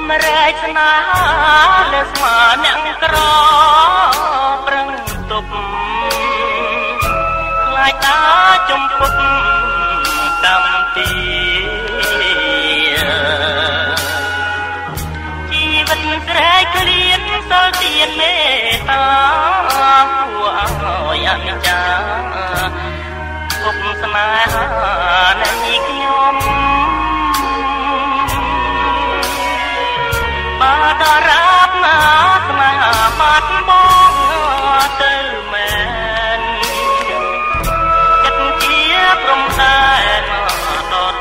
មរែកស្នេហាលើស្មាអ្នកក្រប្រឹងទប់ខ្លាចតាចំពុកកម្មទីជីវិតស្រែកក្លៀនសល់ទៀនមេត្តាពួកឲ្យអនិច្ចាគុកស្នេហានៃខ្ញុំបាដរាបណាស្នេហាបាត់បងទៅមែនចិត្តជាព្រំដែនដត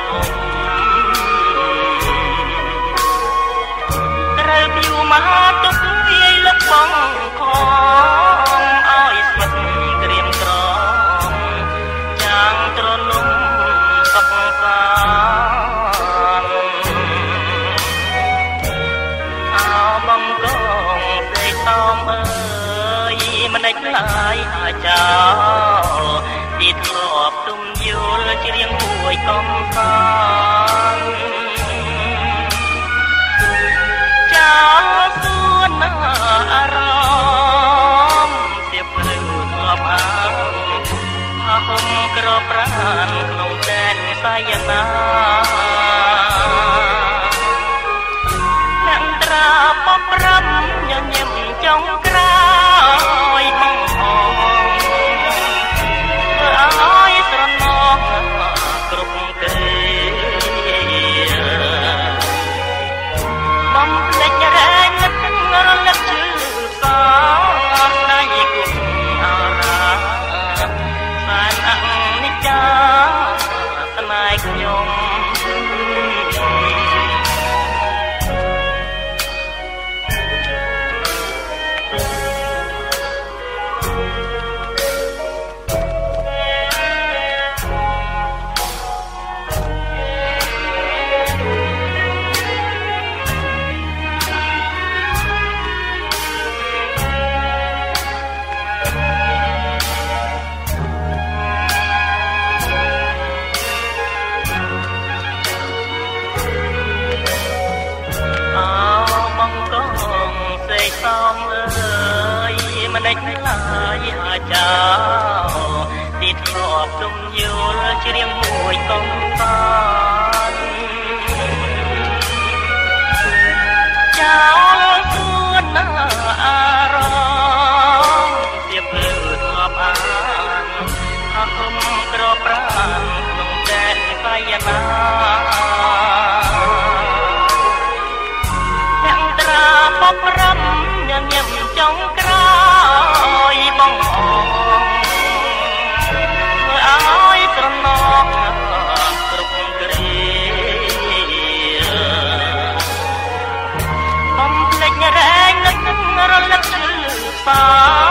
ត្រូវព្យូមហាទុកវាយលឹកបងខំឲ្យស្មិតក្រៀមក្រំចាំងត្រនំសុខសាបងកងសេកតំអើយមិនដេចឡើយអាចចោលទីធ្លាប់ទុំយល់ច្រៀងមួយកំសាន្តចោលសួនអារម្មណ៍ជាភ្លឺធ្លាប់អាងផាហុំក្រប្រានក្នុងដែនសាយណាបប្រំញញឹមចុងក្រោយបងអងធ្វើឲ្យស្រណោះគ្រប់គេបំភ្លេចរែងនឹករលឹកជឿសោដៃគុំអារាសានអនិច្ចាស្នេហ៍ខ្ញុំសំអើយមិនដេចឡើយអាចចោលទីធ្លាប់ទុំយល់ច្រៀងមួយកំសាន្តចោលសួនអារម្មណ៍ជាភ្លឺធ្លាប់អានអស់គុំក្រប្រានក្នុងដែនកាយណាទាំងត្រាបប្រំញញឹមចុងក្រោយបងអងធ្វើឲ្យស្រណោះគ្រប់គ្រាបំភ្លេចរែងនឹករលឹកជឿសា